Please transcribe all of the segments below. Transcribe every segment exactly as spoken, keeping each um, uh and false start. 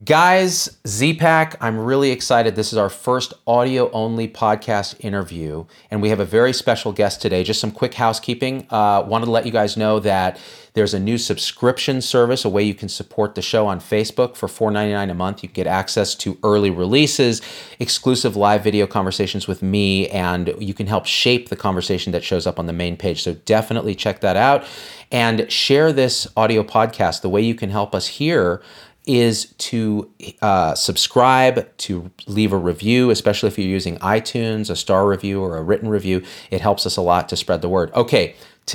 Guys, Z-Pack, I'm really excited. This is our first audio-only podcast interview, and we have a very special guest today. Just some quick housekeeping. Uh, wanted to let you guys know that there's a new subscription service, a way you can support the show on Facebook for four ninety-nine a month. You can get access to early releases, exclusive live video conversations with me, and you can help shape the conversation that shows up on the main page. So definitely check that out and share this audio podcast. The way you can help us here is to uh, subscribe, to leave a review, especially if you're using iTunes, a star review or a written review. It helps us a lot to spread the word. Okay,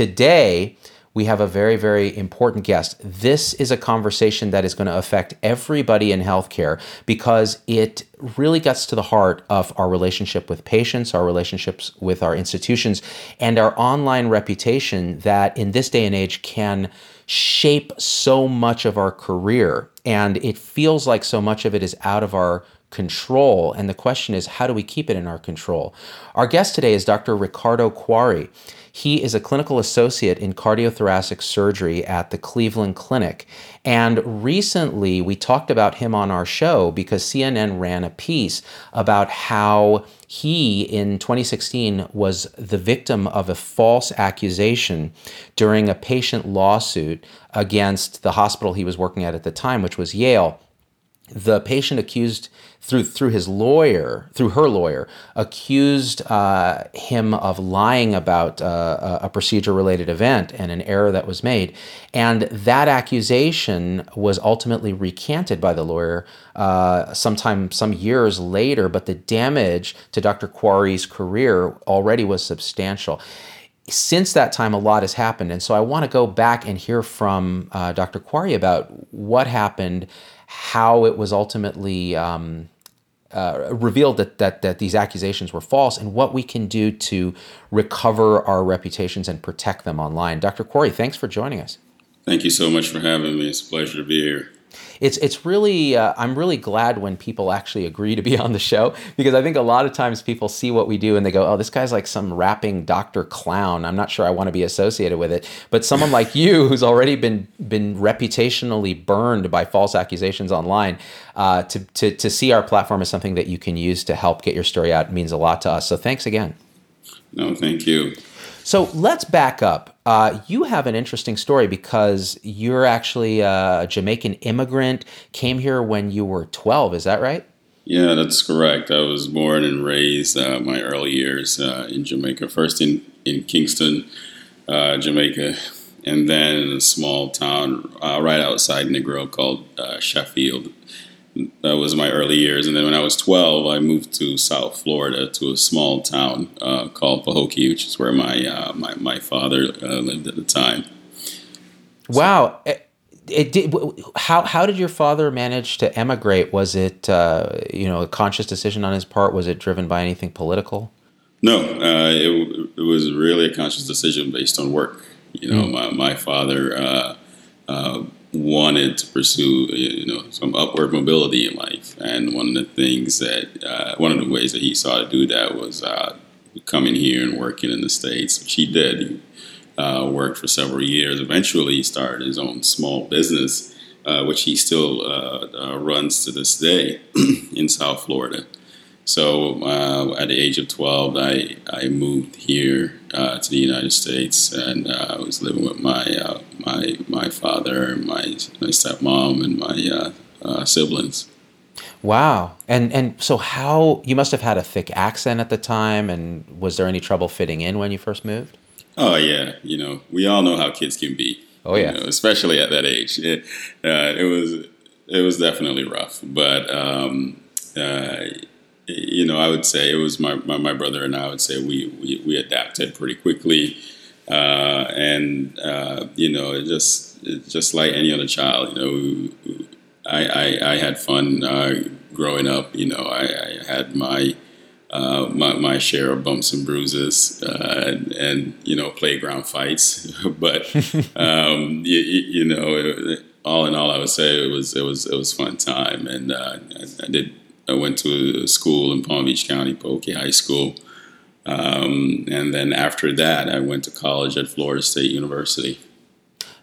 today we have a very, very important guest. This is a conversation that is going to affect everybody in healthcare because it really gets to the heart of our relationship with patients, our relationships with our institutions, and our online reputation that in this day and age can shape so much of our career. And it feels like so much of it is out of our control. And the question is, how do we keep it in our control? Our guest today is Doctor Ricardo Quarry. He is a clinical associate in cardiothoracic surgery at the Cleveland Clinic. And recently we talked about him on our show because C N N ran a piece about how he, in twenty sixteen, was the victim of a false accusation during a patient lawsuit against the hospital he was working at at the time, which was Yale. The patient accused, through through his lawyer, through her lawyer, accused uh, him of lying about uh, a procedure-related event and an error that was made. And that accusation was ultimately recanted by the lawyer uh, sometime, some years later, but the damage to Doctor Quarry's career already was substantial. Since that time, a lot has happened. And so I want to go back and hear from uh, Doctor Quarry about what happened, how it was ultimately um, uh, revealed that, that that these accusations were false, and what we can do to recover our reputations and protect them online. Doctor Quarry, thanks for joining us. Thank you so much for having me. It's a pleasure to be here. It's it's really, uh, I'm really glad when people actually agree to be on the show, because I think a lot of times people see what we do and they go, oh, this guy's like some rapping doctor clown. I'm not sure I want to be associated with it. But someone like you, who's already been been reputationally burned by false accusations online, uh, to, to, to see our platform as something that you can use to help get your story out means a lot to us. So thanks again. No, thank you. So let's back up. Uh, you have an interesting story because you're actually a Jamaican immigrant, came here when you were twelve. Is that right? Yeah, that's correct. I was born and raised uh, my early years uh, in Jamaica, first in, in Kingston, uh, Jamaica, and then in a small town uh, right outside Negril called uh, Sheffield. That was my early years. And then when I was twelve, I moved to South Florida to a small town uh, called Pahokee, which is where my uh, my, my father uh, lived at the time. Wow. It, it did, how, how did your father manage to emigrate? Was it uh, you know, a conscious decision on his part? Was it driven by anything political? No, uh, it, it was really a conscious decision based on work. You know, mm. my, my father uh, uh, wanted to pursue, you know, some upward mobility in life, and one of the things that, uh, one of the ways that he saw to do that was uh, coming here and working in the States, which he did. He uh, worked for several years. Eventually, he started his own small business, uh, which he still uh, uh, runs to this day in South Florida. So uh, at the age of twelve, I, I moved here uh, to the United States, and uh, I was living with my uh, my my father, my my stepmom, and my uh, uh, siblings. Wow. And and so how, you must have had a thick accent at the time, and was there any trouble fitting in when you first moved? Oh, yeah. You know, we all know how kids can be. Oh, yeah. You know, especially at that age. It, uh, it was it was definitely rough, but um, uh, you know, I would say it was my, my, my brother and I would say we, we, we adapted pretty quickly. Uh, and, uh, you know, it just, it just like any other child, you know, I, I, I had fun uh, growing up. You know, I, I had my, uh, my, my share of bumps and bruises uh, and, and, you know, playground fights. But, um, you, you know, it, all in all, I would say it was, it was, it was a fun time. And uh, I, I did, I went to a school in Palm Beach County, Pahokee High School. Um, and then after that, I went to college at Florida State University.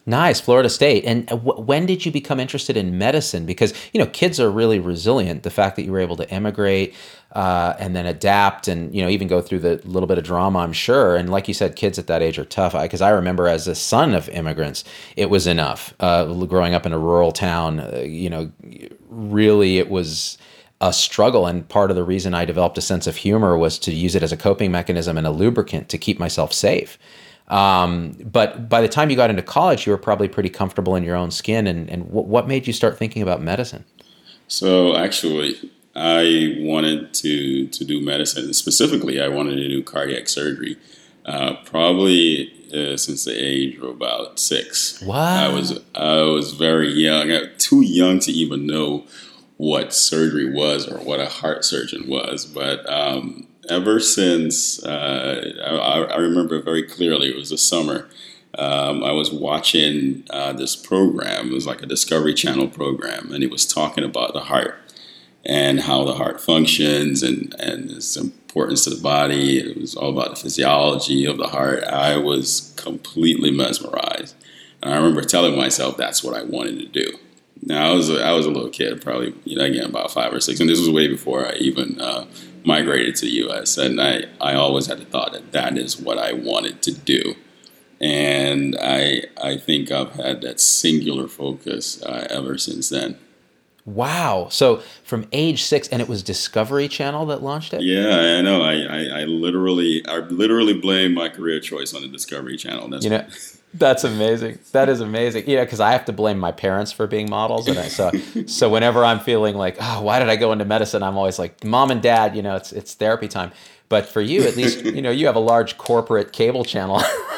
Nice, Florida State. And w- when did you become interested in medicine? Because, you know, kids are really resilient. The fact that you were able to immigrate uh, and then adapt and, you know, even go through the little bit of drama, I'm sure. And like you said, kids at that age are tough. Because I, I remember as a son of immigrants, it was enough. Uh, growing up in a rural town, uh, you know, really it was a struggle. And part of the reason I developed a sense of humor was to use it as a coping mechanism and a lubricant to keep myself safe. Um, but by the time you got into college, you were probably pretty comfortable in your own skin. And, and w- what made you start thinking about medicine? So actually, I wanted to to do medicine. Specifically, I wanted to do cardiac surgery. Uh, probably uh, since the age of about six. What? I was I was very young, uh, too young to even know what surgery was or what a heart surgeon was. But um, ever since, uh, I, I remember very clearly, it was the summer. Um, I was watching uh, this program. It was like a Discovery Channel program, and it was talking about the heart and how the heart functions and, and its importance to the body. It was all about the physiology of the heart. I was completely mesmerized. And I remember telling myself that's what I wanted to do. Now, I was a, I was a little kid, probably, you know, again, about five or six. And this was way before I even uh, migrated to the U S. And I, I always had the thought that that is what I wanted to do. And I I think I've had that singular focus uh, ever since then. Wow. So from age six, and it was Discovery Channel that launched it? Yeah, I know. I, I, I literally I literally blame my career choice on the Discovery Channel. That's You know, that's amazing. That is amazing. You know, because I have to blame my parents for being models, and I, so so whenever I'm feeling like, oh, why did I go into medicine? I'm always like, Mom and Dad, you know, it's it's therapy time. But for you, at least, you know, you have a large corporate cable channel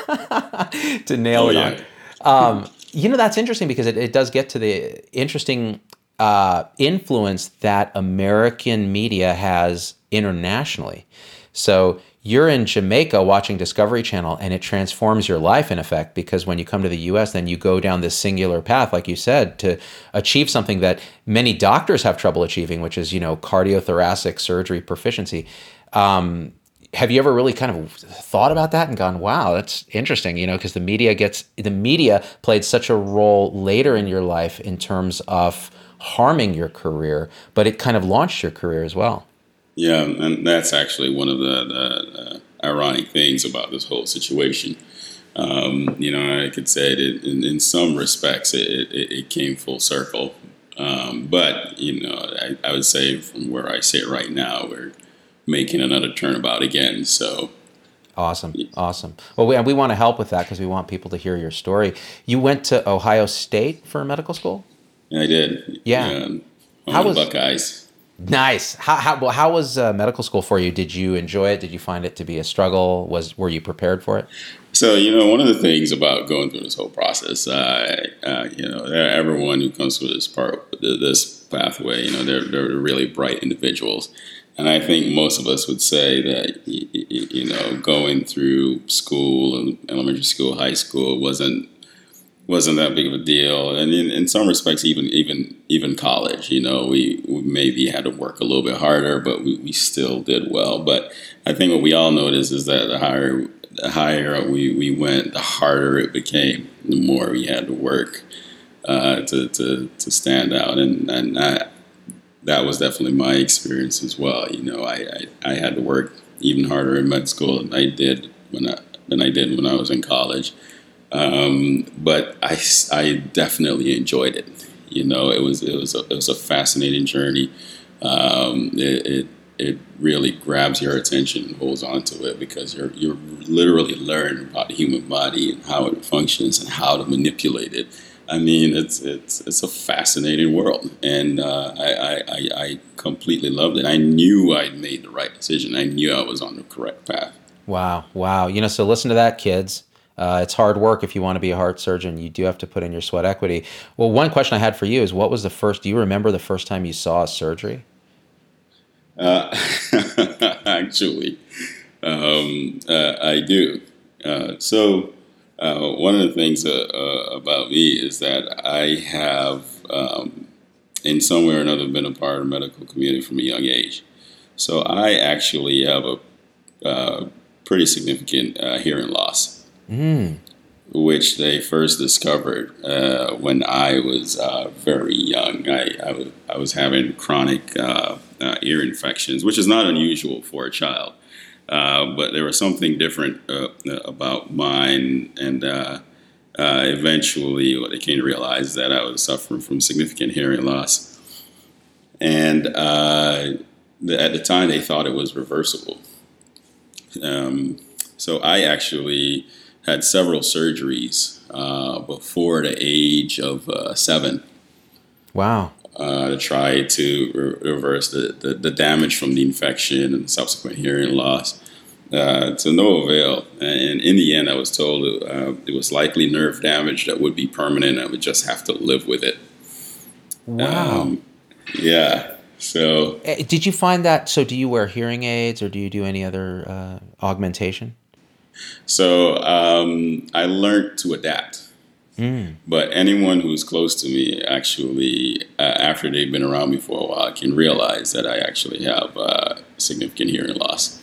to nail Oh, it yeah. on. Um, you know, that's interesting because it, it does get to the interesting uh, influence that American media has internationally. So you're in Jamaica watching Discovery Channel, and it transforms your life in effect, because when you come to the U S, then you go down this singular path, like you said, to achieve something that many doctors have trouble achieving, which is, you know, cardiothoracic surgery proficiency. Um, have you ever really kind of thought about that and gone, wow, that's interesting, you know, because the media gets, the media played such a role later in your life in terms of harming your career, but it kind of launched your career as well. Yeah, and that's actually one of the, the uh, ironic things about this whole situation. Um, you know, I could say that in, in some respects it, it, it came full circle. Um, but, you know, I, I would say from where I sit right now, we're making another turnabout again. So Awesome. Awesome. Well, we, and we want to help with that because we want people to hear your story. You went to Ohio State for medical school? I did. Yeah. Um, How was Buckeyes? Nice. How how well, how was uh, medical school for you? Did you enjoy it? Did you find it to be a struggle? Was were you prepared for it? So, you know, one of the things about going through this whole process, uh, uh, you know, everyone who comes through this part, this pathway, you know, they're they're really bright individuals, and I think most of us would say that you, you know, going through school and elementary school, high school wasn't. wasn't that big of a deal, and in, in some respects, even even even college, you know, we, we maybe had to work a little bit harder, but we, we still did well. But I think what we all noticed is that the higher the higher we, we went, the harder it became. The more we had to work uh, to, to to stand out, and and I, that was definitely my experience as well. You know, I, I, I had to work even harder in med school than I did when I than I did when I was in college. Um, but I, I definitely enjoyed it. You know, it was it was a, it was a fascinating journey. Um, it, it it really grabs your attention and holds on to it because you're you're literally learning about the human body and how it functions and how to manipulate it. I mean, it's it's it's a fascinating world, and uh, I, I I completely loved it. I knew I'd made the right decision. I knew I was on the correct path. Wow, wow. You know, so listen to that, kids. Uh, it's hard work if you want to be a heart surgeon. You do have to put in your sweat equity. Well, one question I had for you is, what was the first, do you remember the first time you saw a surgery? Uh, actually, um, uh, I do. Uh, so uh, one of the things uh, uh, about me is that I have, um, in some way or another, been a part of the medical community from a young age. So I actually have a uh, pretty significant uh, hearing loss. Mm. which they first discovered uh, when I was uh, very young. I, I, was, I was having chronic uh, uh, ear infections, which is not unusual for a child. Uh, but there was something different uh, about mine, and uh, uh, eventually what they came to realize that I was suffering from significant hearing loss. And uh, the, at the time, they thought it was reversible. Um, so I actually had several surgeries uh, before the age of uh, seven. Wow. Uh, to try to re- reverse the, the, the damage from the infection and subsequent hearing loss. Uh, to no avail. And in the end, I was told uh, it was likely nerve damage that would be permanent. I would just have to live with it. Wow. Um, yeah. So, Uh, Did you find that, so do you wear hearing aids or do you do any other uh, augmentation? so um, I learned to adapt. Mm. But anyone who's close to me, actually, uh, after they've been around me for a while, can realize that I actually have uh, significant hearing loss.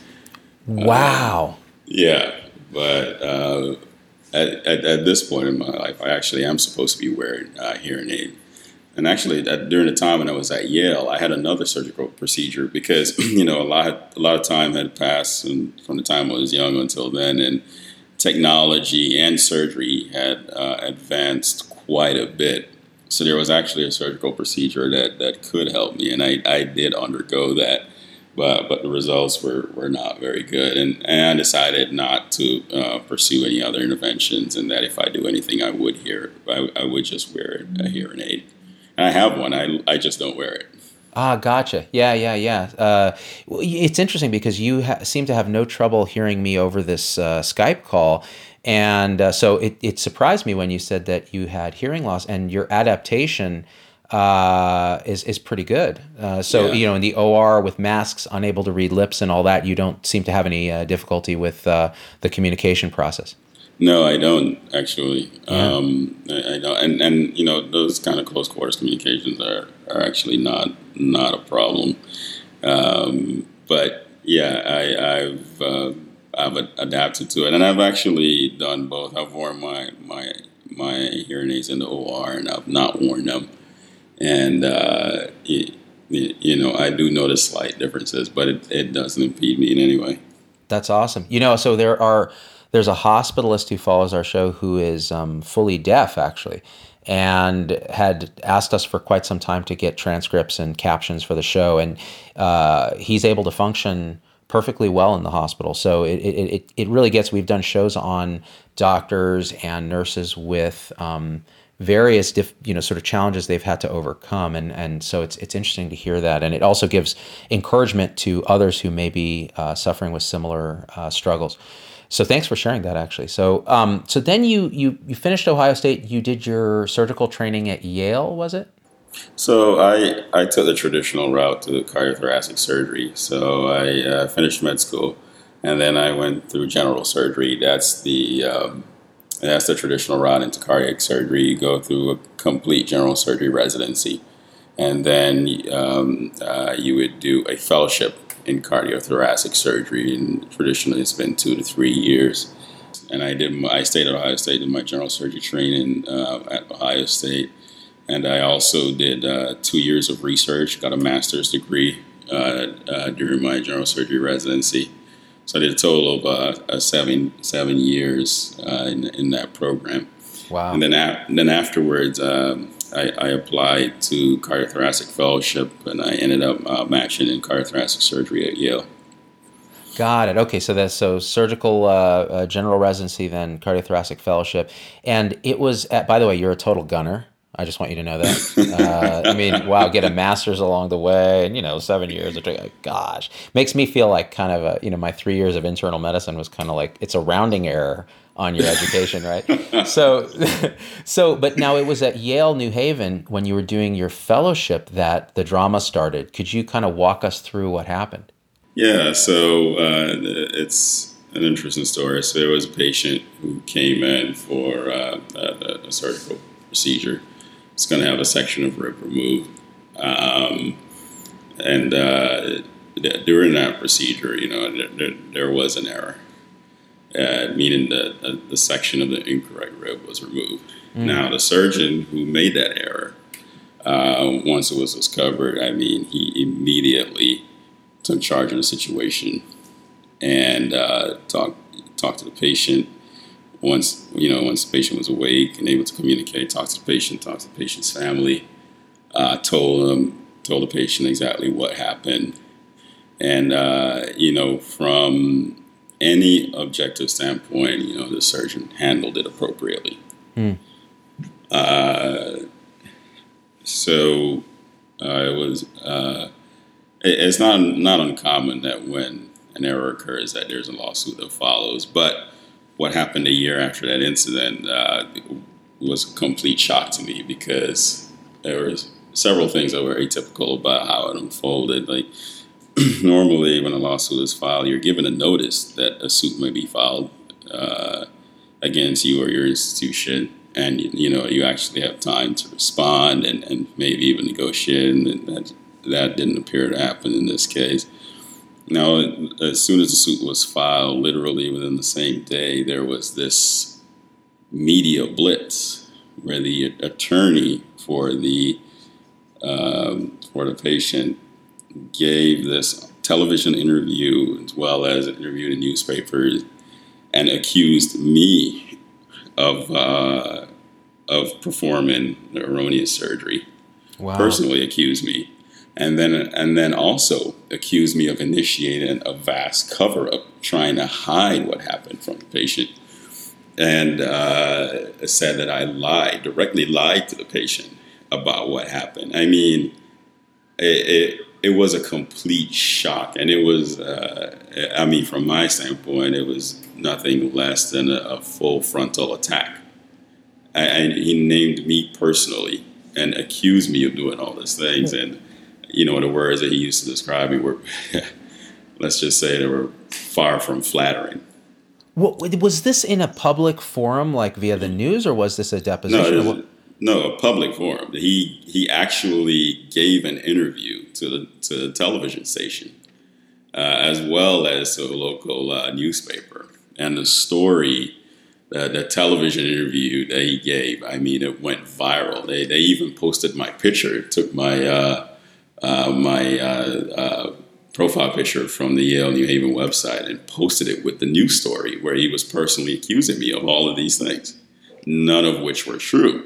Wow. Uh, yeah, but uh, at, at, at this point in my life, I actually am supposed to be wearing a hearing aid. And actually, that, during the time when I was at Yale, I had another surgical procedure because you know a lot a lot of time had passed and from the time I was young until then, and technology and surgery had uh, advanced quite a bit. So there was actually a surgical procedure that, that could help me, and I, I did undergo that. But but the results were, were not very good, and, and I decided not to uh, pursue any other interventions, and that if I do anything, I would hear I, I would just wear a hearing aid. And I have one. I I just don't wear it. Ah, gotcha. Yeah, yeah, yeah. Uh, well, it's interesting because you ha- seem to have no trouble hearing me over this uh, Skype call. And uh, so it, it surprised me when you said that you had hearing loss and your adaptation uh, is, is pretty good. Uh, so, Yeah. you know, in the O R with masks, unable to read lips and all that, you don't seem to have any uh, difficulty with uh, the communication process. No, I don't actually. Yeah. Um, I, I don't, and and you know those kind of close quarters communications are, are actually not not a problem. Um, but yeah, I, I've uh, I've adapted to it, and I've actually done both. I've worn my my my hearing aids in the O R, and I've not worn them. And uh, it, you know, I do notice slight differences, but it, it doesn't impede me in any way. That's awesome. You know, so there are there's a hospitalist who follows our show who is um, fully deaf, actually, and had asked us for quite some time to get transcripts and captions for the show, and uh, he's able to function perfectly well in the hospital. So it it it it really gets. We've done shows on doctors and nurses with um, various diff, you know sort of challenges they've had to overcome, and and so it's it's interesting to hear that, and it also gives encouragement to others who may be uh, suffering with similar uh, struggles. So thanks for sharing that, actually. So um, so then you you you finished Ohio State. You did your surgical training at Yale, was it? So I, I took the traditional route to cardiothoracic surgery. So I uh, finished med school, and then I went through general surgery. That's the um, that's the traditional route into cardiac surgery. You go through a complete general surgery residency, and then um, uh, you would do a fellowship in cardiothoracic surgery. And traditionally, it's been two to three years. And I did. My, I stayed at Ohio State, did my general surgery training uh, at Ohio State. And I also did uh, two years of research, got a master's degree uh, uh, during my general surgery residency. So I did a total of uh, seven seven years uh, in, in that program. Wow. And then, a- then afterwards, um, I, I applied to cardiothoracic fellowship, and I ended up uh, matching in cardiothoracic surgery at Yale. Got it. Okay, so that's so surgical uh, uh, general residency, then cardiothoracic fellowship, and it was. At, by the way, you're a total gunner. I just want you to know that. Uh, I mean, wow, get a master's along the way, and you know, seven years. Of, gosh, makes me feel like kind of a, you know, my three years of internal medicine was kind of like it's a rounding error on your education, right? So, so, but now it was at Yale New Haven when you were doing your fellowship that the drama started. Could you kind of walk us through what happened? Yeah, so uh, it's an interesting story. So there was a patient who came in for uh, a, a surgical procedure. It's going to have a section of rib removed. Um, and uh, during that procedure, you know, there, there, there was an error. uh, meaning the, uh, the section of the incorrect rib was removed. Mm. Now, the surgeon who made that error, uh, once it was discovered, I mean, he immediately took charge of the situation and uh, talked talked to the patient. Once, you know, once the patient was awake and able to communicate, talked to the patient, talked to the patient's family, uh, told them, told the patient exactly what happened. And, uh, you know, from any objective standpoint, you know, the surgeon handled it appropriately. Mm. Uh, so uh, it was, uh, it, it's not, not uncommon that when an error occurs that there's a lawsuit that follows. But what happened a year after that incident uh, was a complete shock to me, because there was several things that were atypical about how it unfolded. Like, normally when a lawsuit is filed, you're given a notice that a suit may be filed uh, against you or your institution, and you know you actually have time to respond and, and maybe even negotiate, and that, that didn't appear to happen in this case. Now, as soon as the suit was filed, literally within the same day, there was this media blitz where the attorney for the um, for the patient gave this television interview as well as an interview in newspapers and accused me of uh, of performing the erroneous surgery. Wow. Personally accused me. And then, and then also accused me of initiating a vast cover-up, trying to hide what happened from the patient, and uh, said that I lied, directly lied to the patient about what happened. I mean, it it, it was a complete shock, and it was, uh, I mean, from my standpoint, it was nothing less than a, a full frontal attack. And he named me personally and accused me of doing all these things, and you know, the words that he used to describe me were, let's just say, they were far from flattering. Well, was this in a public forum, like via the news, or was this a deposition? No, no, a public forum. He he actually gave an interview to the to the television station, uh, as well as to a local uh, newspaper. And the story, uh, the television interview that he gave, I mean, it went viral. They they even posted my picture. It took my uh, Uh, my uh, uh, profile picture from the Yale New Haven website and posted it with the news story where he was personally accusing me of all of these things, none of which were true.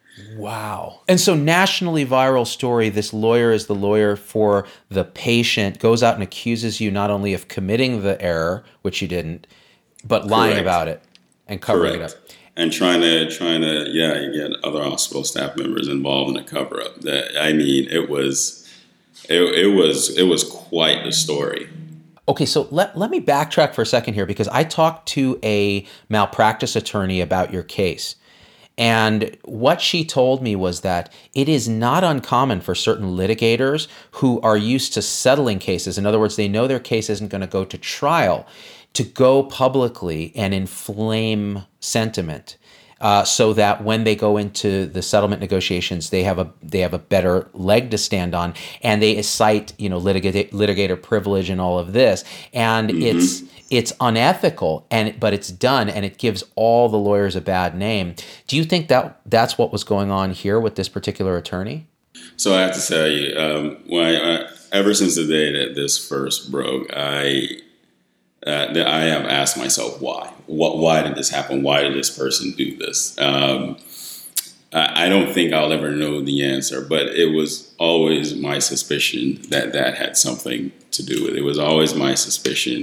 Wow. And so nationally viral story, this lawyer is the lawyer for the patient, goes out and accuses you not only of committing the error, which you didn't, but lying Correct. about it and covering Correct. it up. And trying to, trying to, yeah, you get other hospital staff members involved in a cover-up. That, I mean, it was... It, it was it was quite the story. Okay, so let, let me backtrack for a second here, because I talked to a malpractice attorney about your case. And what she told me was that it is not uncommon for certain litigators who are used to settling cases, in other words, they know their case isn't going to go to trial, to go publicly and inflame sentiment. Uh, so that when they go into the settlement negotiations, they have a they have a better leg to stand on, and they cite you know litigator, litigator privilege and all of this, and mm-hmm. it's it's unethical, and but it's done, and it gives all the lawyers a bad name. Do you think that that's what was going on here with this particular attorney? So I have to tell you, um, when I, I, ever since the day that this first broke, I. Uh, that I have asked myself why. What? Why did this happen? Why did this person do this? Um, I, I don't think I'll ever know the answer, but it was always my suspicion that that had something to do with it. It was always my suspicion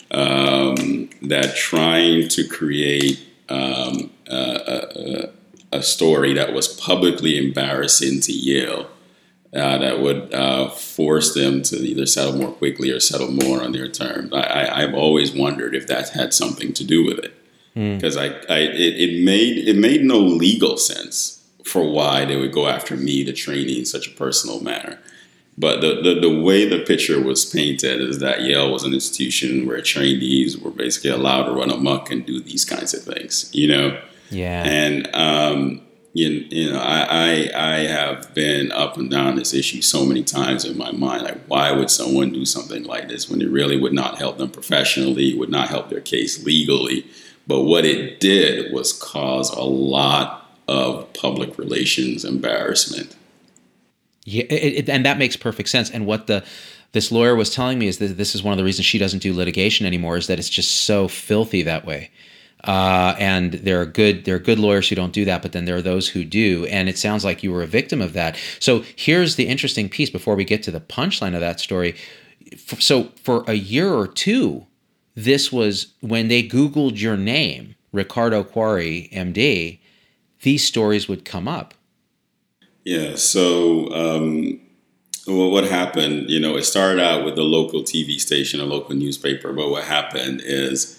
um, that trying to create um, a, a, a story that was publicly embarrassing to Yale, Uh, that would uh, force them to either settle more quickly or settle more on their terms. I, I, I've always wondered if that had something to do with it, because mm. I, I it, it made it made no legal sense for why they would go after me, the trainee, in such a personal manner. But the, the, the way the picture was painted is that Yale was an institution where trainees were basically allowed to run amok and do these kinds of things, you know. Yeah. And um, You, you know, I, I I have been up and down this issue so many times in my mind. Like, why would someone do something like this when it really would not help them professionally, would not help their case legally? But what it did was cause a lot of public relations embarrassment. Yeah, it, it, and that makes perfect sense. And what the this lawyer was telling me is that this is one of the reasons she doesn't do litigation anymore, is that it's just so filthy that way. Uh, and there are good there are good lawyers who don't do that, but then there are those who do. And it sounds like you were a victim of that. So here's the interesting piece before we get to the punchline of that story. So for a year or two, this was when they Googled your name, Ricardo Quarry, M D, these stories would come up. Yeah. So um, well, what happened, you know, it started out with the local T V station, a local newspaper. But what happened is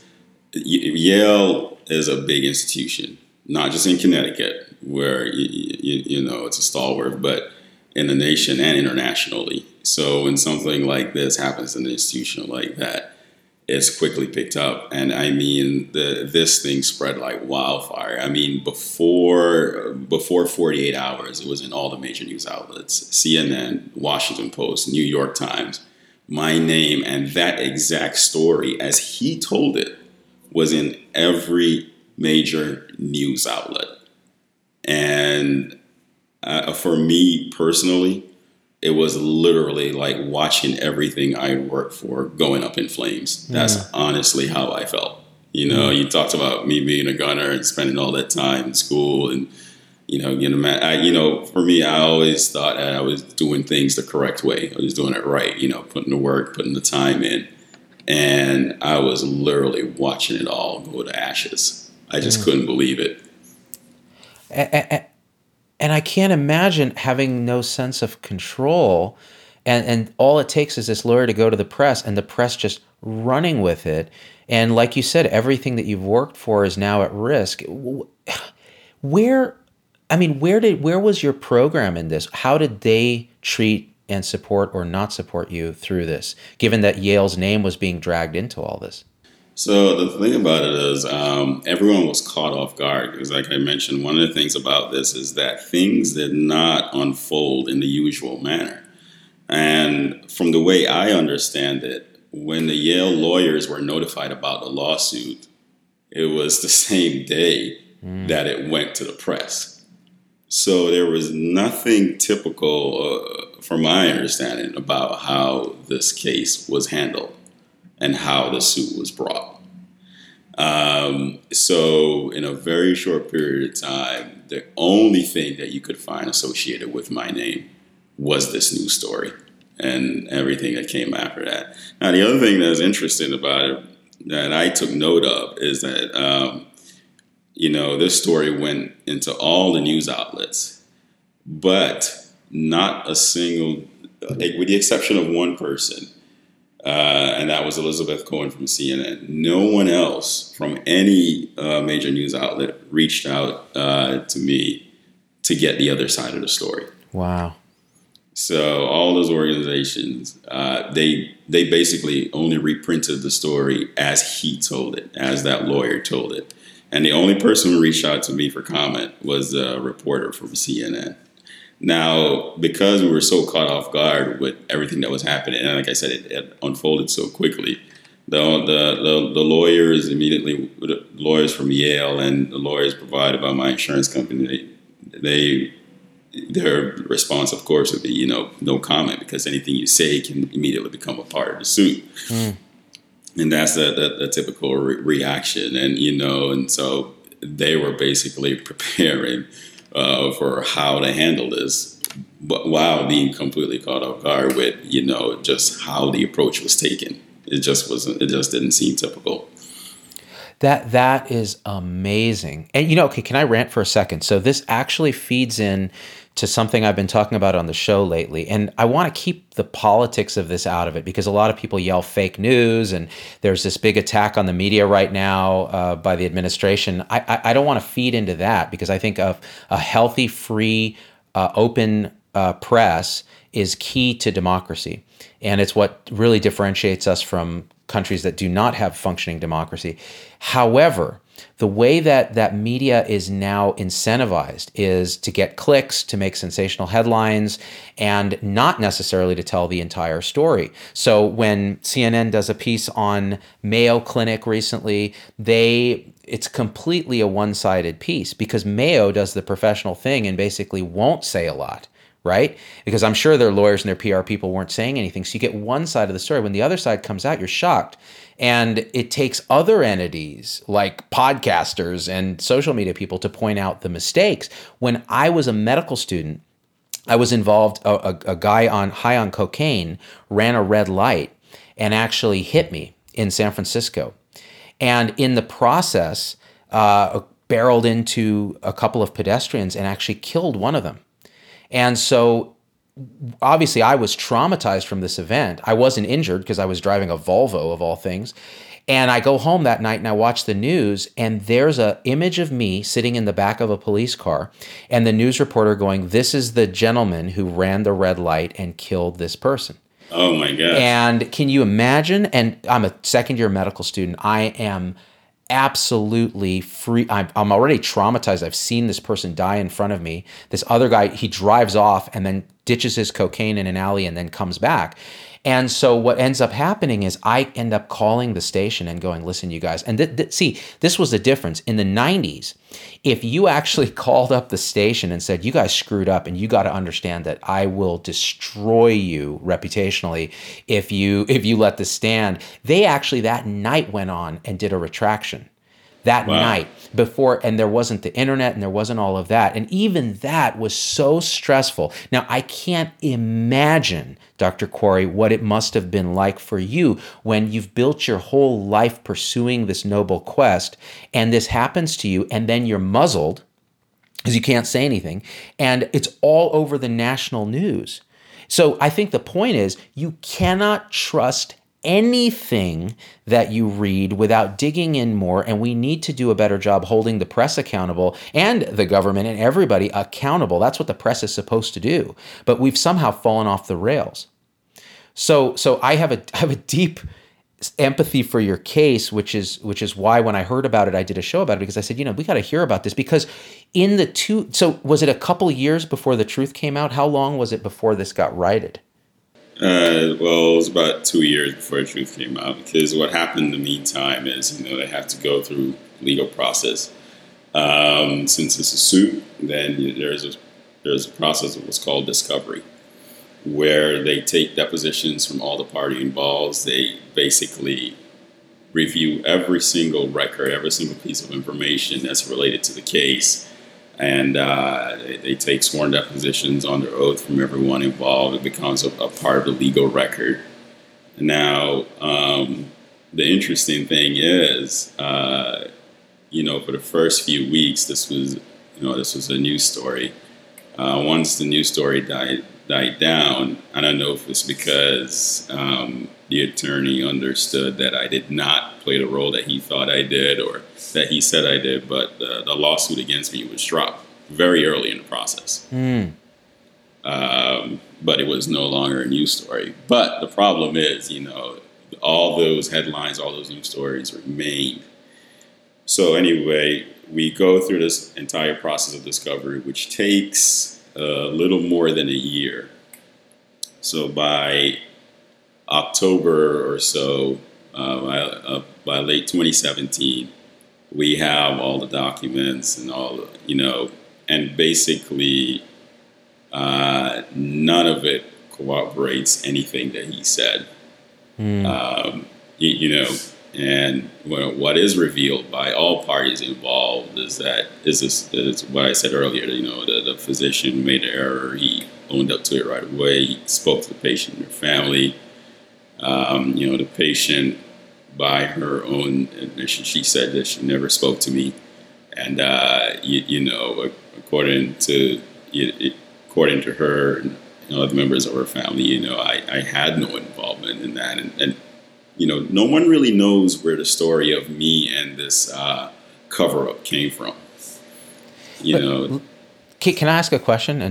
Yale is a big institution, not just in Connecticut, where, you, you, you know, it's a stalwart, but in the nation and internationally. So when something like this happens in an institution like that, it's quickly picked up. And I mean, the, this thing spread like wildfire. I mean, before before forty-eight hours, it was in all the major news outlets, C N N, Washington Post, New York Times, my name, and that exact story, as he told it, was in every major news outlet. And uh, for me personally, it was literally like watching everything I worked for going up in flames. That's yeah. honestly how I felt. You know, you talked about me being a gunner and spending all that time in school, and you know, you know, I, you know, for me, I always thought that I was doing things the correct way. I was doing it right. You know, putting the work, putting the time in, and I was literally watching it all go to ashes. I just yeah. couldn't believe it. And, and I can't imagine having no sense of control, and and all it takes is this lawyer to go to the press, and the press just running with it. And like you said, everything that you've worked for is now at risk. Where, I mean, where did where was your program in this? How did they treat and support or not support you through this, given that Yale's name was being dragged into all this? So the thing about it is um, everyone was caught off guard because, like I mentioned, one of the things about this is that things did not unfold in the usual manner. And from the way I understand it, when the Yale lawyers were notified about the lawsuit, it was the same day mm. that it went to the press. So there was nothing typical, uh, from my understanding, about how this case was handled and how the suit was brought. Um, so in a very short period of time, the only thing that you could find associated with my name was this news story and everything that came after that. Now, the other thing that's interesting about it that I took note of is that, um, you know, this story went into all the news outlets, but not a single, like, with the exception of one person, Uh, and that was Elizabeth Cohen from C N N. No one else from any uh, major news outlet reached out uh, to me to get the other side of the story. Wow. So all those organizations, uh, they they basically only reprinted the story as he told it, as that lawyer told it. And the only person who reached out to me for comment was a reporter from C N N. Now, because we were so caught off guard with everything that was happening, and like I said, it, it unfolded so quickly, the, the the the lawyers immediately, the lawyers from Yale and the lawyers provided by my insurance company, they, they their response, of course, would be, you know, no comment, because anything you say can immediately become a part of the suit. Mm. And that's the, the, the typical re- reaction. And, you know, and so they were basically preparing Uh, for how to handle this, but while being completely caught off guard with, you know, just how the approach was taken. It just wasn't. It just didn't seem typical. That that is amazing. And you know, okay, can I rant for a second? So this actually feeds in to something I've been talking about on the show lately, and I want to keep the politics of this out of it, because a lot of people yell fake news, and there's this big attack on the media right now uh, by the administration. I, I, I don't want to feed into that, because I think of a healthy, free, uh, open uh, press is key to democracy. And it's what really differentiates us from countries that do not have functioning democracy. However, the way that that media is now incentivized is to get clicks, to make sensational headlines, and not necessarily to tell the entire story. So when C N N does a piece on Mayo Clinic recently, they it's completely a one-sided piece because Mayo does the professional thing and basically won't say a lot, right? Because I'm sure their lawyers and their P R people weren't saying anything. So you get one side of the story. When the other side comes out, you're shocked. And it takes other entities like podcasters and social media people to point out the mistakes. When I was a medical student, I was involved, a, a, a guy on high on cocaine ran a red light and actually hit me in San Francisco. And in the process, uh, barreled into a couple of pedestrians and actually killed one of them. And so obviously I was traumatized from this event. I wasn't injured because I was driving a Volvo of all things. And I go home that night and I watch the news and there's an image of me sitting in the back of a police car and the news reporter going, "This is the gentleman who ran the red light and killed this person." Oh my God. And can you imagine? And I'm a second year medical student. I am absolutely free. I'm, I'm already traumatized. I've seen this person die in front of me. This other guy, he drives off and then ditches his cocaine in an alley and then comes back. And so what ends up happening is I end up calling the station and going, "Listen, you guys," and th- th- see, this was the difference. In the nineties, if you actually called up the station and said, "You guys screwed up and you got to understand that I will destroy you reputationally if you if you let this stand," they actually that night went on and did a retraction. That wow. night before, and there wasn't the internet and there wasn't all of that. And even that was so stressful. Now, I can't imagine, Doctor Quarry, what it must have been like for you when you've built your whole life pursuing this noble quest and this happens to you and then you're muzzled because you can't say anything and it's all over the national news. So I think the point is you cannot trust anything that you read without digging in more, and we need to do a better job holding the press accountable and the government and everybody accountable. That's what the press is supposed to do. But we've somehow fallen off the rails. So so I have a I have a deep empathy for your case, which is which is why when I heard about it, I did a show about it because I said, you know, we got to hear about this because in the two, so was it a couple years before the truth came out? How long was it before this got righted? Uh, well, it was about two years before the truth came out because what happened in the meantime is, you know, they have to go through legal process. Um, since it's a suit, then there's a, there's a process of what's called discovery, where they take depositions from all the party involved. They basically review every single record, every single piece of information that's related to the case. And uh, they, they take sworn depositions under oath from everyone involved. It becomes a, a part of the legal record. Now, um, the interesting thing is, uh, you know, for the first few weeks, this was, you know, this was a news story. Uh, once the news story died died down, I don't know if it's because um, the attorney understood that I did not play the role that he thought I did or that he said I did, but uh, the lawsuit against me was dropped very early in the process. Mm. Um, but it was no longer a news story. But the problem is, you know, all those headlines, all those news stories remained. So anyway, we go through this entire process of discovery, which takes a little more than a year. So by October or so, uh, by, uh, by late twenty seventeen, we have all the documents and all, the, you know, and basically uh, none of it corroborates anything that he said. Mm. Um, you, you know, and what is revealed by all parties involved is that is this is what I said earlier. You know, the, the physician made an error. He owned up to it right away. He spoke to the patient and their family. Um, you know, the patient, by her own admission, she said that she never spoke to me. And uh, you, you know, according to according to her and you know, other members of her family, you know, I, I had no involvement in that, and. and You know, no one really knows where the story of me and this uh, cover-up came from. You but, know, can I ask a question? And, and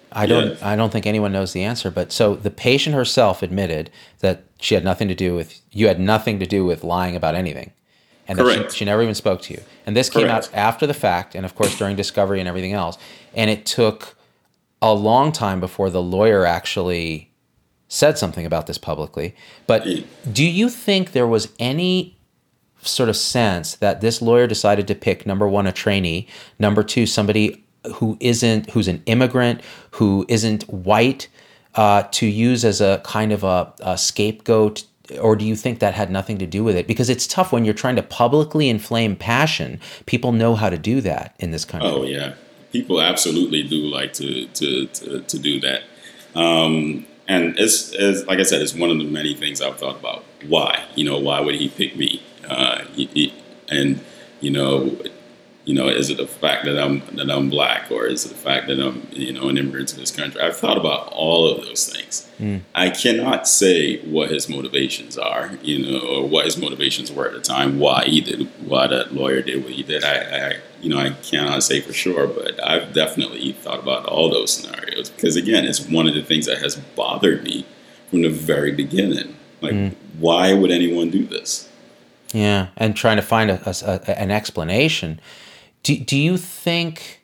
I don't I don't think anyone knows the answer, but so the patient herself admitted that she had nothing to do with you had nothing to do with lying about anything. And that Correct. she, she never even spoke to you. And this came out Correct. after the fact, and of course during discovery and everything else. And it took a long time before the lawyer actually said something about this publicly. But do you think there was any sort of sense that this lawyer decided to pick, number one, a trainee, number two, somebody who isn't, who's an immigrant, who isn't white, uh, to use as a kind of a, a scapegoat? Or do you think that had nothing to do with it? Because it's tough when you're trying to publicly inflame passion. People know how to do that in this country. Oh yeah, people absolutely do like to to to, to do that. Um, and it's, it's like I said, it's one of the many things I've thought about. Why? You know, why would he pick me? Uh, he, he, and you know, you know, is it the fact that I'm that I'm black, or is it the fact that I'm you know an immigrant to this country? I've thought about all of those things. Mm. I cannot say what his motivations are, you know, or what his motivations were at the time. Why he did, why that lawyer did what he did. I, I you know, I cannot say for sure, but I've definitely thought about all those scenarios because again, it's one of the things that has bothered me from the very beginning. Like, mm. why would anyone do this? Yeah, and trying to find a, a, a, an explanation. Do, do you think,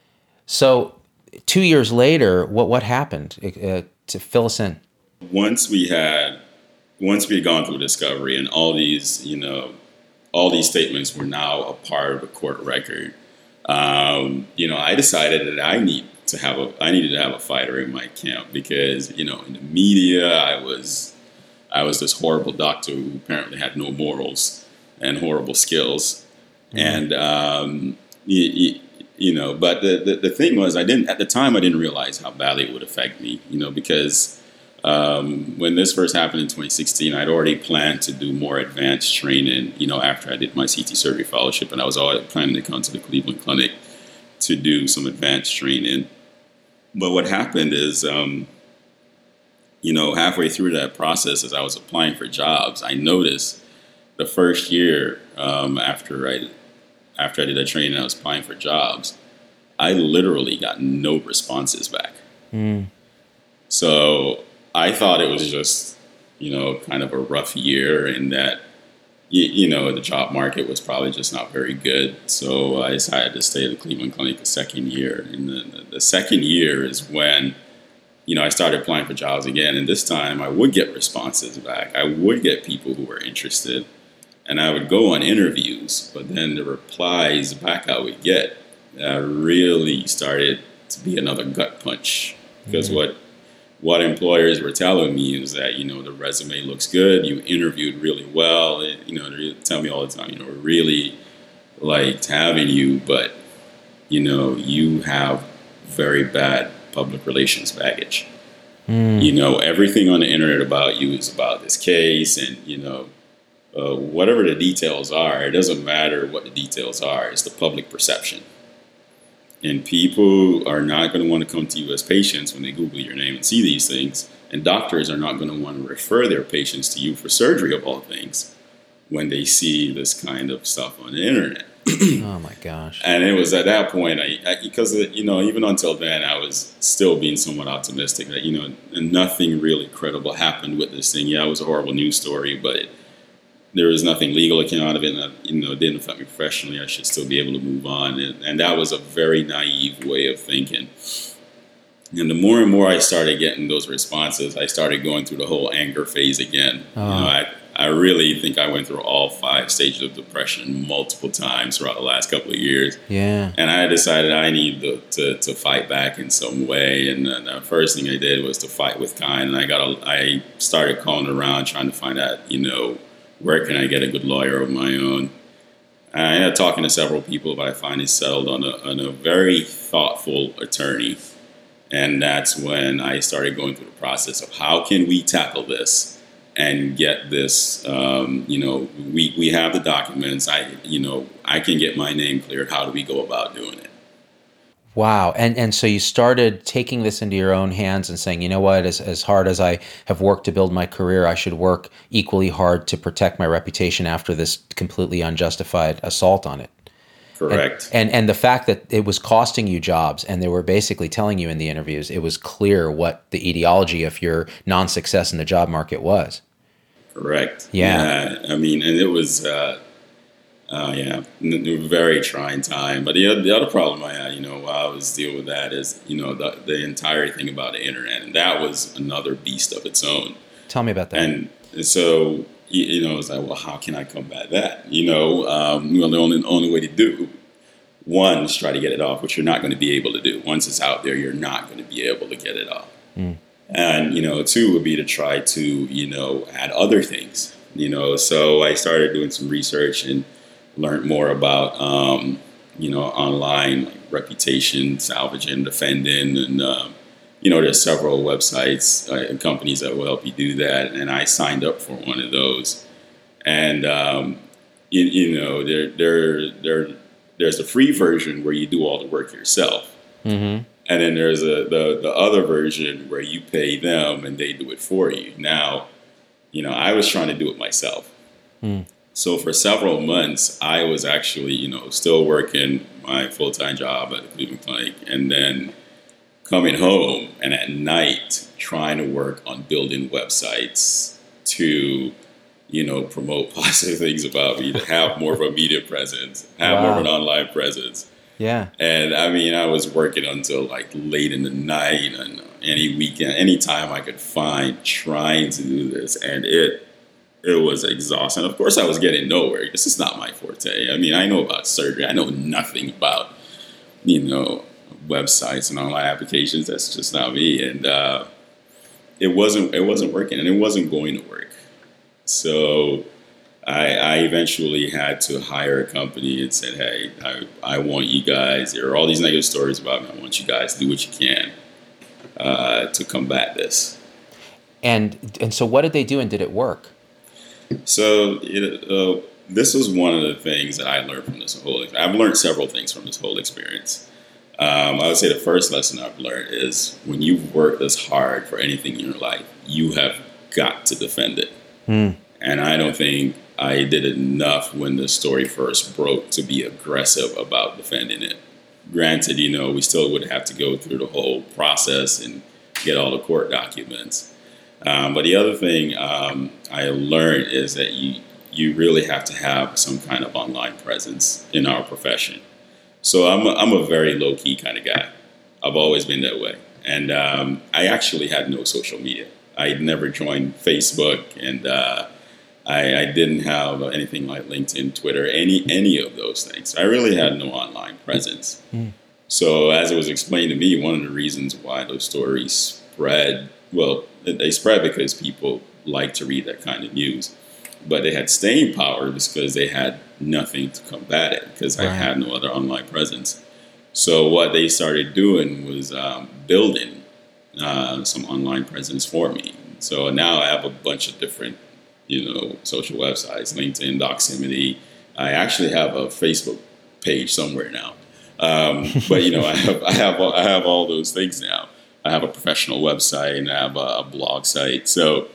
so two years later, what, what happened? Uh, to fill us in. Once we had, once we had gone through discovery and all these, you know, all these statements were now a part of the court record, um, you know, I decided that I need to have a, I needed to have a fighter in my camp because, you know, in the media, I was, I was this horrible doctor who apparently had no morals and horrible skills. Mm-hmm. And, um, you, you know, but the, the, the thing was, I didn't, at the time, I didn't realize how badly it would affect me, you know, because um, when this first happened in twenty sixteen, I'd already planned to do more advanced training, you know, after I did my C T surgery fellowship. And I was already planning to come to the Cleveland Clinic to do some advanced training. But what happened is, um, you know, halfway through that process, as I was applying for jobs, I noticed the first year um, after I after I did that training, I was applying for jobs, I literally got no responses back. Mm. So I thought it was just, you know, kind of a rough year and that, you, you know, the job market was probably just not very good. So I decided to stay at the Cleveland Clinic the second year. And the, the second year is when, you know, I started applying for jobs again. And this time I would get responses back. I would get people who were interested. And I would go on interviews, but then the replies back I would get uh, really started to be another gut punch. Because mm-hmm. what what employers were telling me is that, you know, the resume looks good, you interviewed really well, and, you know, they tell me all the time, you know, we really liked having you, but, you know, you have very bad public relations baggage. Mm. You know, everything on the internet about you is about this case and, you know, Uh, whatever the details are, it doesn't matter what the details are. It's the public perception. And people are not going to want to come to you as patients when they Google your name and see these things. And doctors are not going to want to refer their patients to you for surgery, of all things, when they see this kind of stuff on the internet. Oh, my gosh. And it was at that point, I, I, because, you know, even until then, I was still being somewhat optimistic that, you know, nothing really credible happened with this thing. Yeah, it was a horrible news story, but it, there was nothing legal that came out of it, and you know, it didn't affect me professionally. I should still be able to move on, and, and that was a very naive way of thinking. And the more and more I started getting those responses, I started going through the whole anger phase again. Oh. You know, I I really think I went through all five stages of depression multiple times throughout the last couple of years. Yeah, and I decided I needed to to, to fight back in some way. And uh, the first thing I did was to fight with kind. And I got a, I started calling around trying to find out, you know, where can I get a good lawyer of my own? I ended up talking to several people, but I finally settled on a, on a very thoughtful attorney. And that's when I started going through the process of how can we tackle this and get this, um, you know, we, we have the documents. I, you know, I can get my name cleared. How do we go about doing it? Wow. And and so you started taking this into your own hands and saying, you know what, as, as hard as I have worked to build my career, I should work equally hard to protect my reputation after this completely unjustified assault on it. Correct. And, and and the fact that it was costing you jobs, and they were basically telling you in the interviews, it was clear what the ideology of your non-success in the job market was. Correct. Yeah. yeah. I mean, and it was, uh, uh, yeah, a very trying time. But the other, the other problem I had, you know, while I was dealing with that is, you know, the, the entire thing about the internet. And that was another beast of its own. Tell me about that. And, and so, you, you know, it's like, well, how can I combat that? You know, um, you know, the only, only way to do, one, is try to get it off, which you're not going to be able to do. Once it's out there, you're not going to be able to get it off. Mm. And, you know, two would be to try to, you know, add other things, you know. So I started doing some research and learned more about, um, you know, online like reputation, salvaging, defending. And, um, you know, there's several websites uh, and companies that will help you do that. And I signed up for one of those. And, um, you, you know, there, there, there, there's a free version where you do all the work yourself. Mm-hmm. And then there's a, the, the other version where you pay them and they do it for you. Now, you know, I was trying to do it myself. Mm. So for several months, I was actually, you know, still working my full-time job at the Cleveland Clinic and then coming home and at night trying to work on building websites to, you know, promote positive things about me, to have more of a media presence, have wow. more of an online presence. Yeah. And I mean, I was working until like late in the night and any weekend, any time I could find trying to do this. And it it was exhausting. Of course, I was getting nowhere. This is not my forte. I mean, I know about surgery. I know nothing about, you know, websites and online applications. That's just not me. And uh, it wasn't it wasn't working and it wasn't going to work. So I, I eventually had to hire a company and said, hey, I, I want you guys, there are all these negative stories about me. I want you guys to do what you can uh, to combat this. And and so what did they do and did it work? So it, uh, this was one of the things that I learned from this whole experience. I've learned several things from this whole experience. Um, I would say the first lesson I've learned is when you've worked this hard for anything in your life, you have got to defend it. Mm. And I don't think I did enough when the story first broke to be aggressive about defending it. Granted, you know, we still would have to go through the whole process and get all the court documents. Um, but the other thing um, I learned is that you you really have to have some kind of online presence in our profession. So I'm a, I'm a very low-key kind of guy. I've always been that way. And um, I actually had no social media. I never joined Facebook and uh, I, I didn't have anything like LinkedIn, Twitter, any any of those things. I really had no online presence. Mm. So as it was explained to me, one of the reasons why those stories spread, well, they spread because people like to read that kind of news. But they had staying power because they had nothing to combat it because right. I had no other online presence. So what they started doing was um, building uh, some online presence for me. So now I have a bunch of different you know, social websites, LinkedIn, Doximity. I actually have a Facebook page somewhere now. Um, but, you know, I have, I have, I have all those things now. I have a professional website and I have a, a blog site. So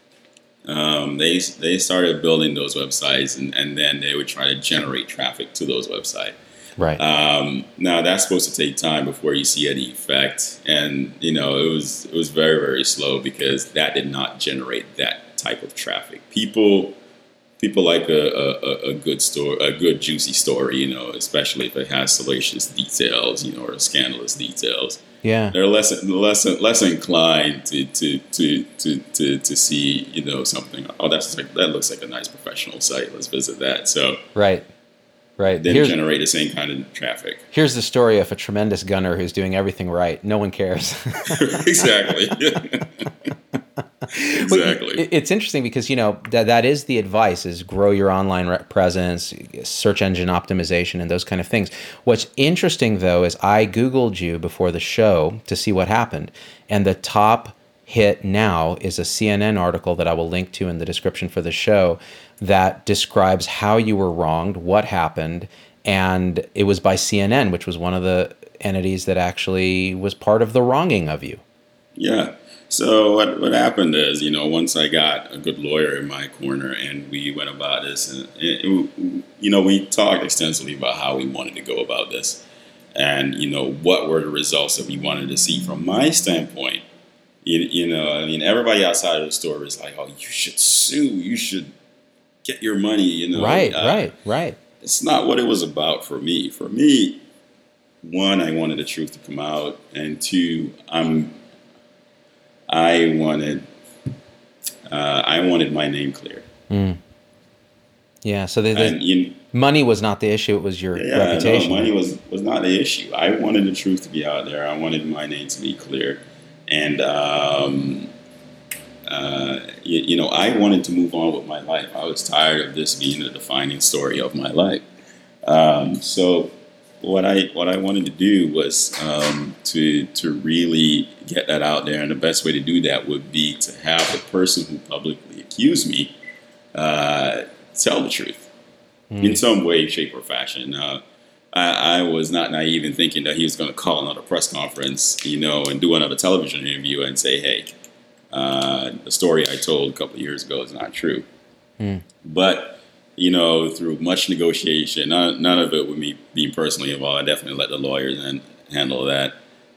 um, they, they started building those websites and, and then they would try to generate traffic to those websites. Right. Um, now that's supposed to take time before you see any effect. And, you know, it was, it was very, very slow because that did not generate that type of traffic. People, people like a, a, a good story, a good juicy story, you know, especially if it has salacious details, you know, or scandalous details. Yeah, they're less less less inclined to to to to to, to see, you know, something. Oh, that's like, that looks like a nice professional site. Let's visit that. So right. Right. Didn't here's, generate the same kind of traffic. Here's the story of a tremendous gunner who's doing everything right. No one cares. Exactly. Exactly. Well, it's interesting because, you know, that that is the advice is grow your online re- presence, search engine optimization, and those kind of things. What's interesting, though, is I Googled you before the show to see what happened. And the top hit now is a C N N article that I will link to in the description for the show that describes how you were wronged, what happened, and it was by C N N, which was one of the entities that actually was part of the wronging of you. Yeah. So what what happened is, you know, once I got a good lawyer in my corner and we went about this, and it, it, you know, we talked extensively about how we wanted to go about this, and you know, what were the results that we wanted to see from my standpoint. You, you know, I mean, everybody outside of the store is like, "Oh, you should sue. You should get your money." You know, right, uh, right, right. It's not what it was about for me. For me, one, I wanted the truth to come out, and two, I'm. I wanted, uh, I wanted my name clear. Mm. Yeah. So the, the and, you, money was not the issue; it was your yeah, reputation. No, money was was not the issue. I wanted the truth to be out there. I wanted my name to be clear, and um, uh, you, you know, I wanted to move on with my life. I was tired of this being the defining story of my life. Um, so. What I what I wanted to do was um, to to really get that out there, and the best way to do that would be to have the person who publicly accused me uh, tell the truth mm. in some way, shape, or fashion. Uh, I, I was not naive in thinking that he was going to call another press conference, you know, and do another television interview and say, "Hey, uh, the story I told a couple of years ago is not true." Mm. But you know, through much negotiation, none, none of it with me being personally involved. I definitely let the lawyers and handle that.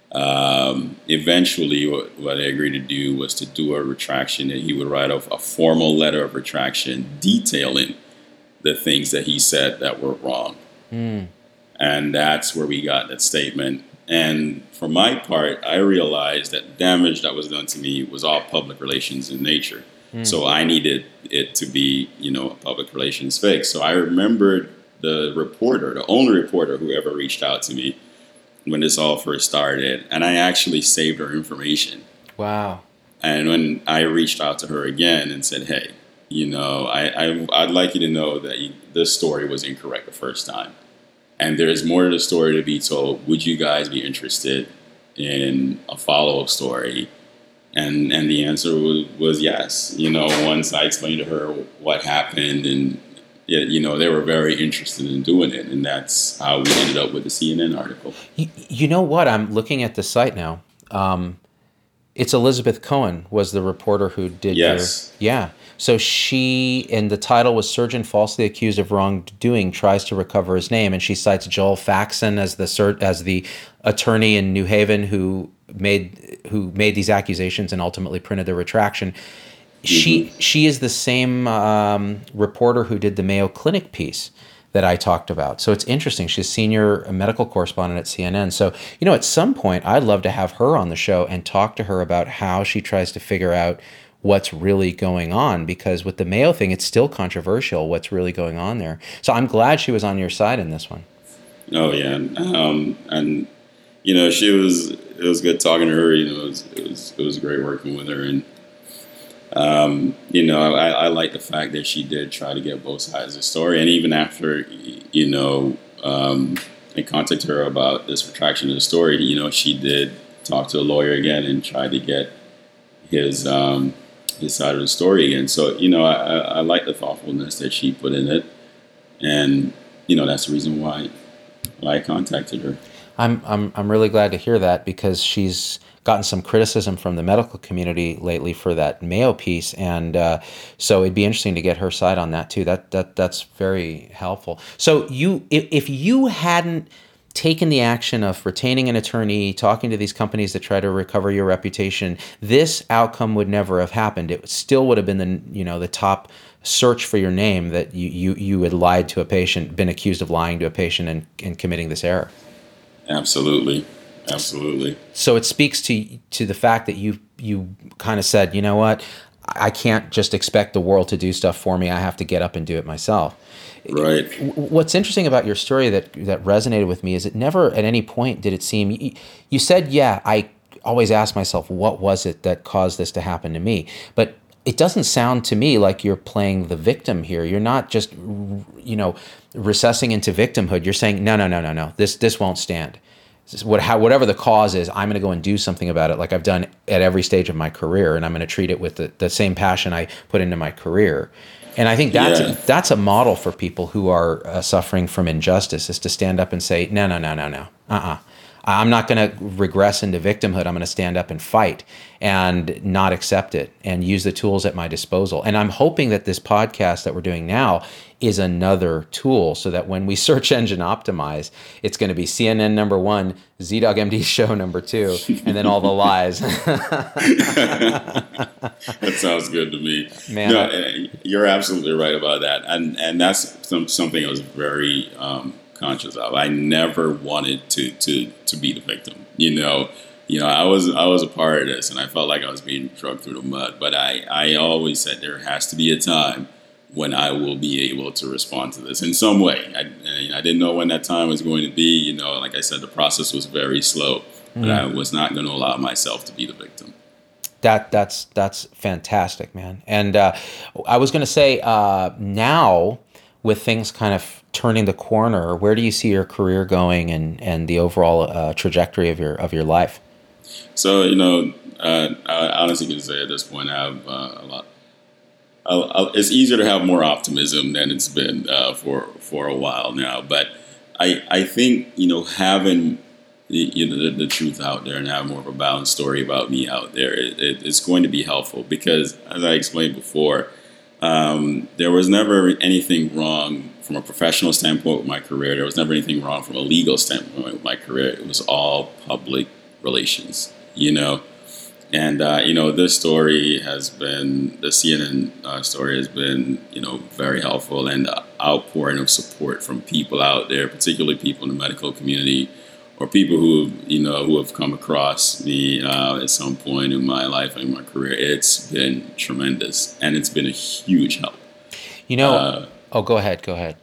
Um, eventually, what, what I agreed to do was to do a retraction, and he would write a, a formal letter of retraction detailing the things that he said that were wrong. Mm. And that's where we got that statement. And for my part, I realized that damage that was done to me was all public relations in nature. Mm. So I needed it to be, you know, a public relations fix. So I remembered the reporter, the only reporter who ever reached out to me when this all first started. And I actually saved her information. Wow. And when I reached out to her again and said, hey, you know, I, I, I'd like you to know that you, this story was incorrect the first time. And there's more to the story to be told. Would you guys be interested in a follow-up story? And and the answer was, was yes. You know, once I explained to her what happened, and you know, they were very interested in doing it, and that's how we ended up with the C N N article. You, you know what? I'm looking at the site now. Um, it's Elizabeth Cohen was the reporter who did. Yes. Your, yeah. So she, and the title was "Surgeon Falsely Accused of Wrongdoing Tries to Recover His Name," and she cites Joel Faxon as the as the attorney in New Haven who made who made these accusations and ultimately printed the retraction. Mm-hmm. She she is the same um, reporter who did the Mayo Clinic piece that I talked about. So it's interesting. She's senior medical correspondent at C N N. So, you know, at some point, I'd love to have her on the show and talk to her about how she tries to figure out what's really going on, because with the Mayo thing, it's still controversial what's really going on there. So I'm glad she was on your side in this one. Oh, yeah. Um, and, you know, she was, it was good talking to her. You know, it was, it was, it was great working with her. And, um, you know, I, I like the fact that she did try to get both sides of the story. And even after, you know, um, I contacted her about this retraction of the story, you know, she did talk to a lawyer again and try to get his, um, his side of the story. And so, you know, I, I like the thoughtfulness that she put in it. And, you know, that's the reason why, why I contacted her. I'm, I'm, I'm really glad to hear that, because she's gotten some criticism from the medical community lately for that Mayo piece. And uh, so it'd be interesting to get her side on that too. That, that, that's very helpful. So you, if, if you hadn't taken the action of retaining an attorney, talking to these companies that try to recover your reputation, this outcome would never have happened. It still would have been the, you know, the top search for your name, that you, you, you had lied to a patient, been accused of lying to a patient and, and committing this error. Absolutely. Absolutely. So it speaks to to the fact that you you kind of said, you know what, I can't just expect the world to do stuff for me. I have to get up and do it myself. Right. What's interesting about your story that that resonated with me is it never at any point did it seem, you, you said, yeah, I always ask myself, what was it that caused this to happen to me? But it doesn't sound to me like you're playing the victim here. You're not just, you know, recessing into victimhood. You're saying, no, no, no, no, no, this this won't stand. What, how, whatever the cause is, I'm going to go and do something about it, like I've done at every stage of my career, and I'm going to treat it with the, the same passion I put into my career. And I think that's yeah. that's a model for people who are uh, suffering from injustice, is to stand up and say, no, no, no, no, no, uh-uh. I'm not going to regress into victimhood. I'm going to stand up and fight and not accept it and use the tools at my disposal. And I'm hoping that this podcast that we're doing now is another tool so that when we search engine optimize, it's going to be C N N number one, ZDoggMD show number two, and then all the lies. That sounds good to me. Man, no, I, you're absolutely right about that. And and that's some, something I was very um, conscious of. I never wanted to, to, to be the victim. You know, you know, I was I was a part of this, and I felt like I was being dragged through the mud. But I, I always said there has to be a time when I will be able to respond to this in some way. I, I didn't know when that time was going to be. You know, like I said, the process was very slow, but mm. I was not going to allow myself to be the victim. That that's that's fantastic, man. And uh, I was going to say uh, now, with things kind of turning the corner, where do you see your career going and, and the overall uh, trajectory of your of your life? So, you know, uh, I honestly can say at this point I have uh, a lot. I'll, I'll, it's easier to have more optimism than it's been uh, for for a while now. But I I think, you know, having the, you know the, the truth out there and having more of a balanced story about me out there, it, it, it's going to be helpful because, as I explained before, um, there was never anything wrong from a professional standpoint with my career. There was never anything wrong from a legal standpoint with my career. It was all public relations, you know. And, uh, you know, this story has been, the C N N uh, story has been, you know, very helpful, and the outpouring of support from people out there, particularly people in the medical community or people who, you know, who have come across me uh, at some point in my life and in my career. It's been tremendous, and it's been a huge help. You know, uh, oh, go ahead, go ahead.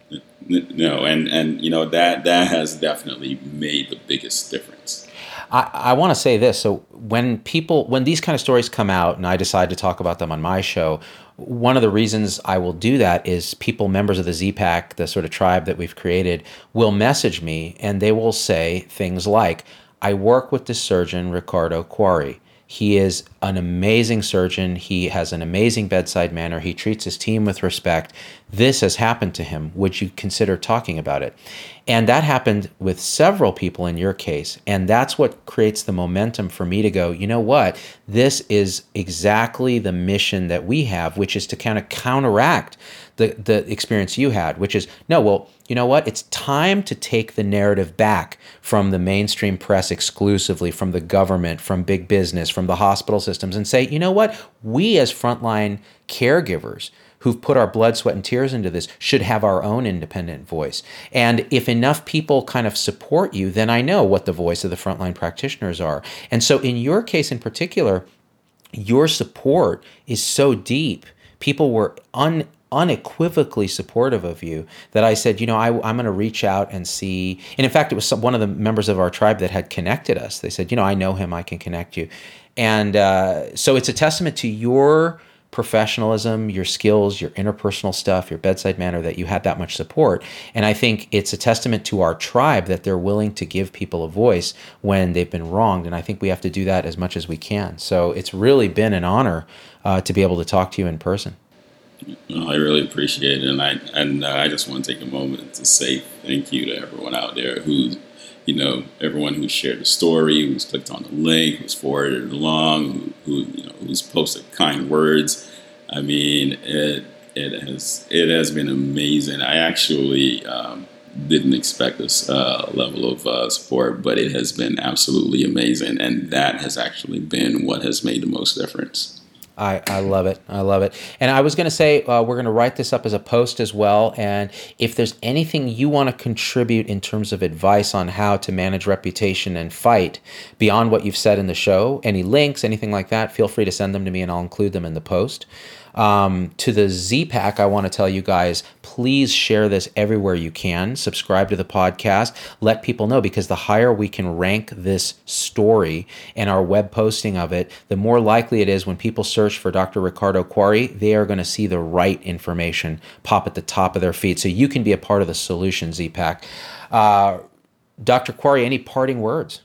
No, and, and, you know, that, that has definitely made the biggest difference. I, I want to say this. So when people, when these kind of stories come out and I decide to talk about them on my show, one of the reasons I will do that is people, members of the Z-Pack, the sort of tribe that we've created, will message me and they will say things like, I work with this surgeon, Ricardo Quarry. He is an amazing surgeon. He has an amazing bedside manner. He treats his team with respect. This has happened to him. Would you consider talking about it? And that happened with several people in your case. And that's what creates the momentum for me to go, you know what? This is exactly the mission that we have, which is to kind of counteract the, the experience you had, which is, no, well, you know what? It's time to take the narrative back from the mainstream press exclusively, from the government, from big business, from the hospital systems, and say, you know what? We as frontline caregivers who've put our blood, sweat, and tears into this should have our own independent voice. And if enough people kind of support you, then I know what the voice of the frontline practitioners are. And so in your case in particular, your support is so deep. People were un unequivocally supportive of you that I said, you know, I, I'm going to reach out and see. And in fact, it was some, one of the members of our tribe that had connected us. They said, you know, I know him, I can connect you. And uh, so it's a testament to your professionalism, your skills, your interpersonal stuff, your bedside manner, that you had that much support. And I think it's a testament to our tribe that they're willing to give people a voice when they've been wronged. And I think we have to do that as much as we can. So it's really been an honor uh, to be able to talk to you in person. Well, I really appreciate it, and I and uh, I just want to take a moment to say thank you to everyone out there who, you know, everyone who shared the story, who's clicked on the link, who's forwarded it along, who, who you know, who's posted kind words. I mean, it it has it has been amazing. I actually um, didn't expect this uh, level of uh, support, but it has been absolutely amazing, and that has actually been what has made the most difference. I, I love it. I love it. And I was going to say, uh, we're going to write this up as a post as well. And if there's anything you want to contribute in terms of advice on how to manage reputation and fight beyond what you've said in the show, any links, anything like that, feel free to send them to me and I'll include them in the post. Um, to the Z-Pack, I want to tell you guys, please share this everywhere you can. Subscribe to the podcast. Let people know, because the higher we can rank this story and our web posting of it, the more likely it is when people search for Doctor Ricardo Quarry, they are going to see the right information pop at the top of their feed. So you can be a part of the solution, Z-Pack. Uh, Doctor Quarry, any parting words?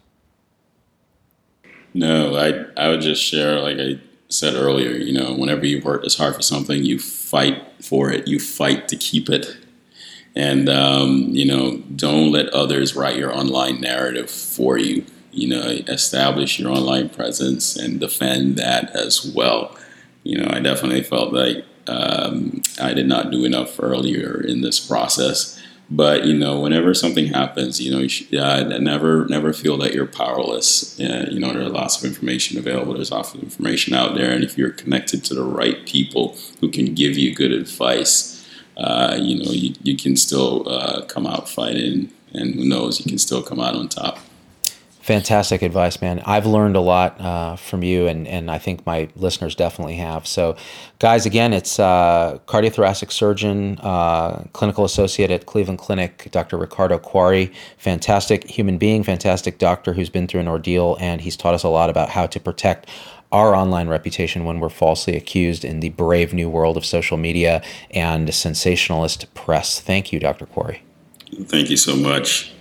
No, I I would just share, like I said earlier, you know, whenever you work this hard for something, you fight for it, you fight to keep it. And, um, you know, don't let others write your online narrative for you. You know, establish your online presence and defend that as well. You know, I definitely felt like um, I did not do enough earlier in this process. But, you know, whenever something happens, you know, you should, uh, never never feel that you're powerless. Uh, you know, there are lots of information available. There's lots of information out there. And if you're connected to the right people who can give you good advice, uh, you know, you, you can still uh, come out fighting. And who knows, you can still come out on top. Fantastic advice, man. I've learned a lot uh, from you, and, and I think my listeners definitely have. So, guys, again, it's uh, cardiothoracic surgeon, uh, clinical associate at Cleveland Clinic, Doctor Ricardo Quarry. Fantastic human being, fantastic doctor who's been through an ordeal, and he's taught us a lot about how to protect our online reputation when we're falsely accused in the brave new world of social media and sensationalist press. Thank you, Doctor Quarry. Thank you so much.